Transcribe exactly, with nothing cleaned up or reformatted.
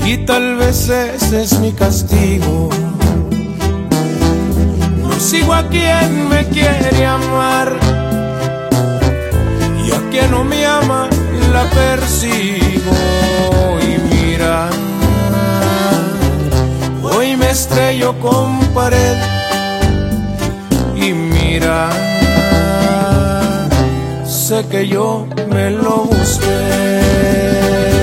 y tal vez ese es mi castigo. No sigo a quien me quiere amar, y a quien no me ama la persigo. Y mira, hoy me estrello con pared, y mira, sé que yo me lo busqué.